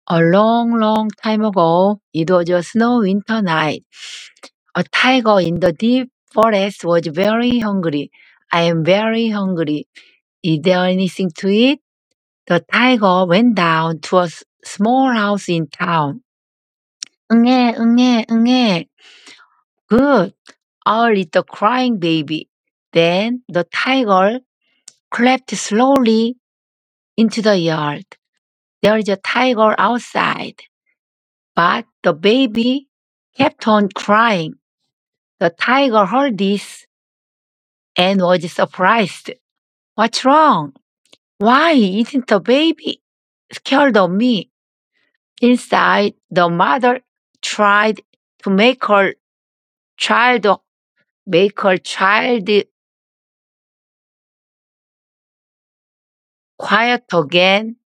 A long, long time ago, it was a snow winter night. A tiger in the deep forest was very hungry. I am very hungry. Is there anything to eat? The tiger went down to a small house in town. 응애, 응애, 응애. Good. Our little crying baby. Then the tiger crept slowly into the yard. There is a tiger outside. But the baby kept on crying. The tiger heard this and was surprised. What's wrong? Why isn't the baby scared of me? Inside, the mother tried to child make her child quiet again.